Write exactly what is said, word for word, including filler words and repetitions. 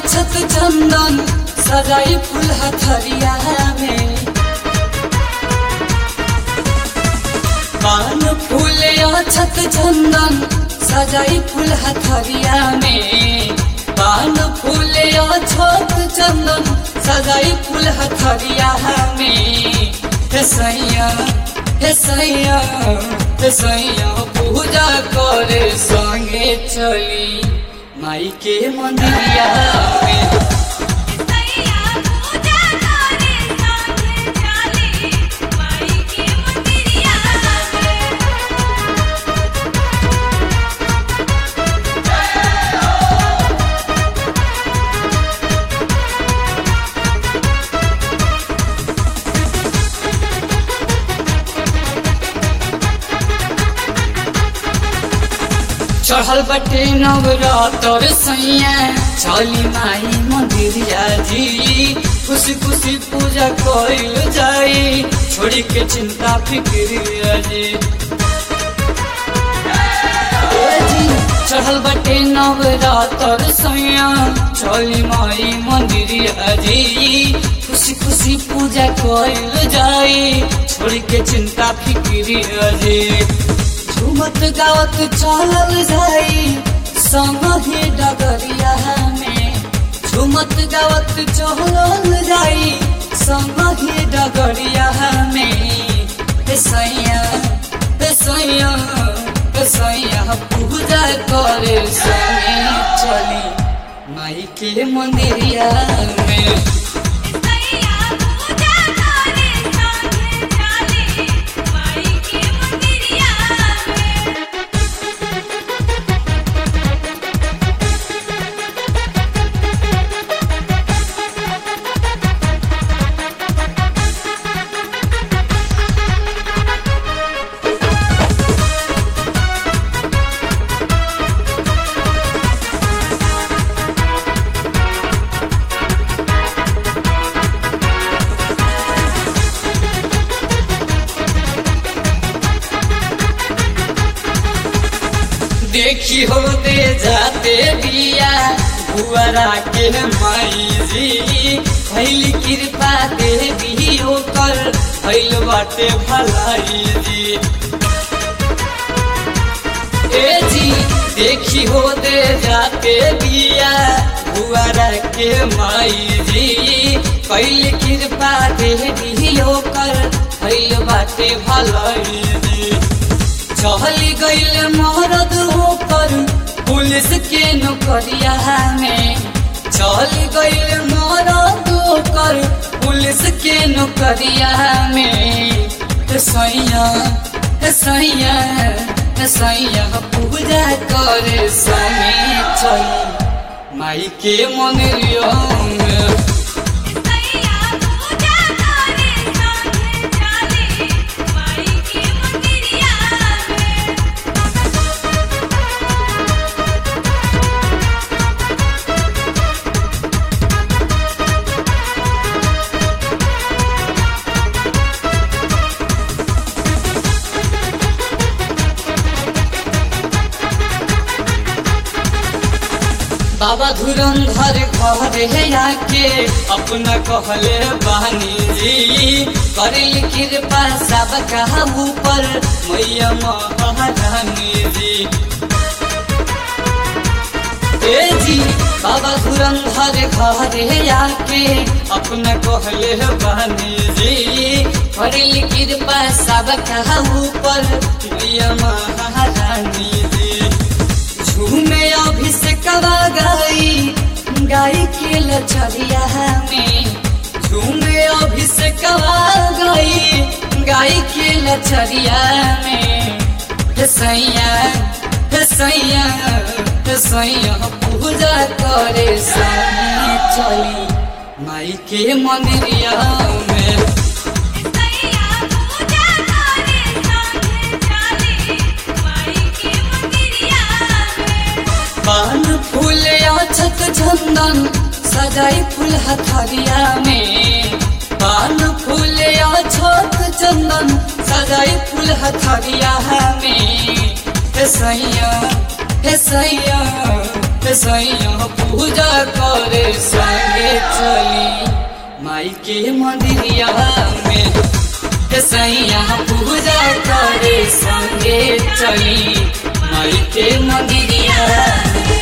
अक्षत चंदन सजाई फूल हथरिया में पान फूल अक्षत चंदन सजाई फूल हथरिया में पान फूल अक्षत चंदन सजाई फूल हथरिया में हे सैया हे सैया हे सैया पूजा करे संगे चली माई के मंदिरिया में चढ़ल बटे नवरात्र सैया चली माई मंदिरिया जी खुशी खुशी पूजा कइल जाई छोड़ी के चिंता फिक्रिया जी चढ़ल बटे नवरात्र सैया चली माई मंदिरिया जी खुशी खुशी पूजा कइल जाई छोड़ी के चिंता फिक्रिया जी झूमत गावत चलल जाई संगे डगरिया में झूमत गावत चलल जाई संगे डगरिया में हे सैया हे सैया हे सैया पूजा करे संगे चली माई के मंदिरिया में देखी हो दे जाते बिया बुआरा के माई जी भइल कृपा दे दियो कर भइल बाटे भलाई जी ए जी देखी हो दे जाते बिया बुआरा के माई जी भइल कृपा दे दियो कर भइल बाटे भलाई जी चली गईल मरद होकर पुलिस के नौकरिया में चली गईल मरद होकर पुलिस के नौकरिया में सैया सैया सैया पूजा करे संगे चली माई के मंदिरिया में बाबा धुरंधर घरे आके अपना कहले बानी जी करिल कृपा सब कहा ऊपर मैया महारानी जी ए जी बाबा धुरंधर घरे आके अपना कहले बानी जी करिल कृपा सब कहा ऊपर मैया महारानी जी झूमे अभिषेक गाई गाई के लचरिया में झूमे अभिषेक गाई गाई के लचरिया में हे सैया हे सैया हे सैया पूजा करे संगे चली माई के मंदिरिया में पान फूल अक्षत चंदन सजाई फूल हथरिया में पान फूल अक्षत चंदन सजाई फूल हथरिया में हे सैया हे सैया सैया पूजा करे संगे चली माई के मंदिरिया में सैया पूजा करे संगे चली माई के मंदिरिया में।